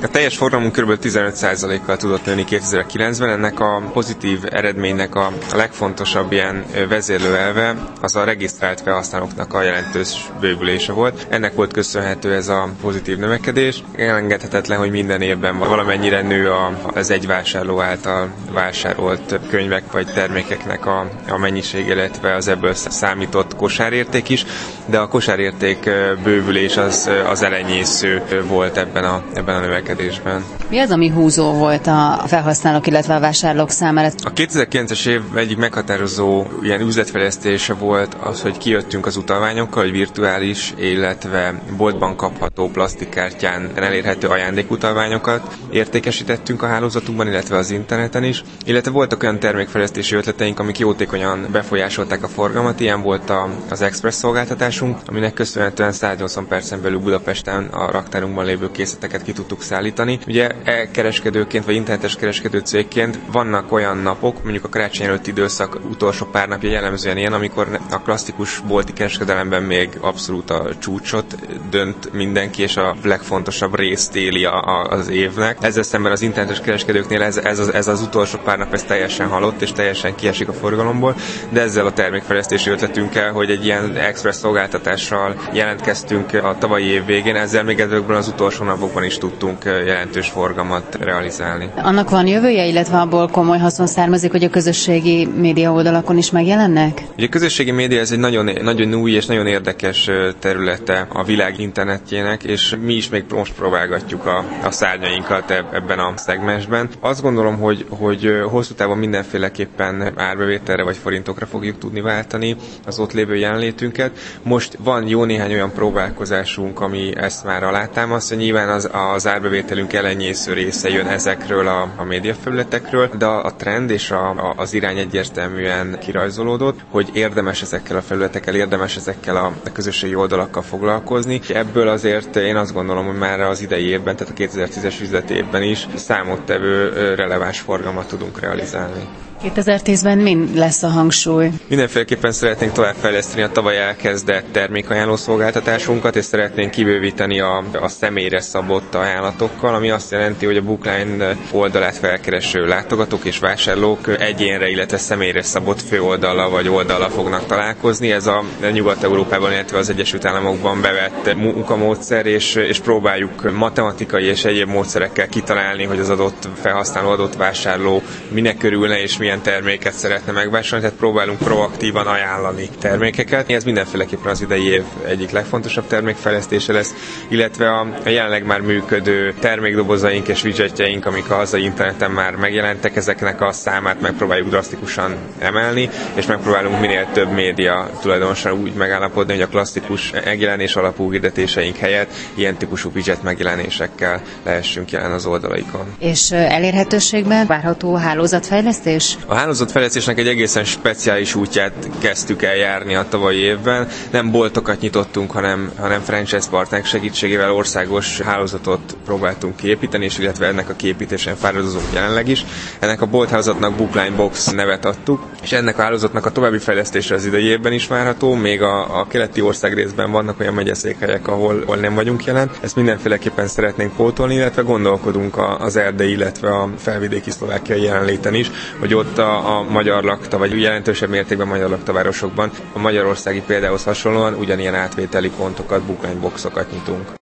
A teljes forgalmunk kb. 15%-kal tudott nőni 2009-ben. Ennek a pozitív eredménynek a legfontosabb ilyen vezérlőelve az a regisztrált felhasználóknak a jelentős bővülése volt. Ennek volt köszönhető ez a pozitív növekedés. Elengedhetetlen, hogy minden évben valamennyire nő az egy vásárló által vásárolt könyvek vagy termékeknek a mennyiség, illetve az ebből számított kosárérték is, de a kosárérték bővülés az elenyésző volt ebben a növekedésben. Mi az, ami húzó volt a felhasználók, illetve a vásárlók számára? A 2009-es év egyik meghatározó ilyen üzletfejlesztése volt az, hogy kijöttünk az utalványokkal, hogy virtuális, illetve boltban kapható plastikkártyán elérhető ajándékutalványokat értékesítettünk a hálózatunkban, illetve az interneten is, illetve voltak olyan termékfejlesztési ötleteink, amik jótékonyan befolyásolták a forgalmat. Ilyen volt az Express szolgáltatásunk, aminek köszönhetően 180 percen belül Budapesten a raktárunkban lévő készleteket ki tudtuk szállítani. Ugye kereskedőként vagy internetes kereskedő cégként vannak olyan napok, mondjuk a karácsony előtti időszak utolsó pár napja jellemzően ilyen, amikor a klasszikus bolti kereskedelemben még abszolút a csúcsot dönt mindenki, és a legfontosabb részt éli az évnek. Ezzel szemben az internetes kereskedőknél ez az utolsó pár nap ez teljesen halott, és teljesen kiesik a forgalomból, de ezzel a termékfejlesztési ötletünkkel, hogy egy ilyen express szolgáltatással jelentkeztünk a tavalyi év végén, ezzel még ezekben az utolsó napokban is tudtunk jelentős forgalmat realizálni. Annak van jövője, illetve abból komoly haszon származik, hogy a közösségi média oldalakon is megjelennek? Ugye a közösségi média ez egy nagyon új és nagyon érdekes területe a világ internetjének, és mi is még most próbálgatjuk a szárnyainkat ebben a szegmensben. Azt gondolom, hogy hosszú távon mindenféleképpen árbevételre vagy forintokra fogjuk tudni váltani az ott lévő jelenlétünket. Most van jó néhány olyan próbálkozásunk, ami ezt már alátámasztja. Nyilván az árbevételünk elenyésző része jön ezekről a médiafelületekről, de a trend és az irány egyértelműen kirajzolódott, hogy érdemes ezekkel a felületekkel, érdemes ezekkel a közösségi oldalakkal foglalkozni. Ebből azért én azt gondolom, hogy már az idei évben, tehát a 2010-es üzleti évben is számottevő releváns forgalmat tudunk realizálni. 2010-ben mi lesz a hangsúly? Mindenféleképpen szeretnénk továbbfejleszteni a tavaly elkezdett termékajánló szolgáltatásunkat, és szeretnénk kibővíteni a személyre szabott ajánlatokkal, ami azt jelenti, hogy a Bookline oldalát felkereső látogatók és vásárlók egyénre, illetve személyre szabott főoldallal vagy oldallal fognak találkozni. Ez a Nyugat-Európában, illetve az Egyesült Államokban bevett munkamódszer, és próbáljuk matematikai és egyéb módszerekkel kitalálni, hogy az adott felhasználó, adott vásárló minek örülne és milyen terméket szeretne megvásárolni, tehát próbálunk proaktívan ajánlani termékeket. Ez mindenféleképpen az idei év egyik legfontosabb termékfejlesztése lesz, illetve a jelenleg már működő termékdobozaink és widgetjeink, amik a hazai interneten már megjelentek, ezeknek a számát megpróbáljuk drasztikusan emelni, és megpróbálunk minél több média tulajdonosan úgy megállapodni, hogy a klasszikus megjelenés alapú hirdetéseink helyett ilyen típusú widget megjelenésekkel lehessünk jelen az oldalaikon. És elérhetőségben várható hálózatfejlesztés? A hálózatfejlesztésnek egy egészen speciális útját kezdtük el járni a tavalyi évben. Nem boltokat nyitottunk, hanem franchise partnerek segítségével országos hálózatot próbáltunk kiépíteni, és illetve ennek a kiépítésen fáradozunk jelenleg is. Ennek a bolthálózatnak Bookline Box nevet adtuk, és ennek a hálózatnak a további fejlesztése az idei évben is várható. Még a keleti országrészben vannak olyan megyeszékhelyek, ahol nem vagyunk jelen. Ezt mindenféleképpen szeretnénk pótolni, illetve gondolkodunk az erdei, illetve a felvidéki szlovákiai jelenléten is, hogy ott a magyar lakta, vagy jelentősebb mértékben magyar laktavárosokban a magyarországi példához hasonlóan ugyanilyen átvételi pontokat, Bookline Boxokat nyitunk.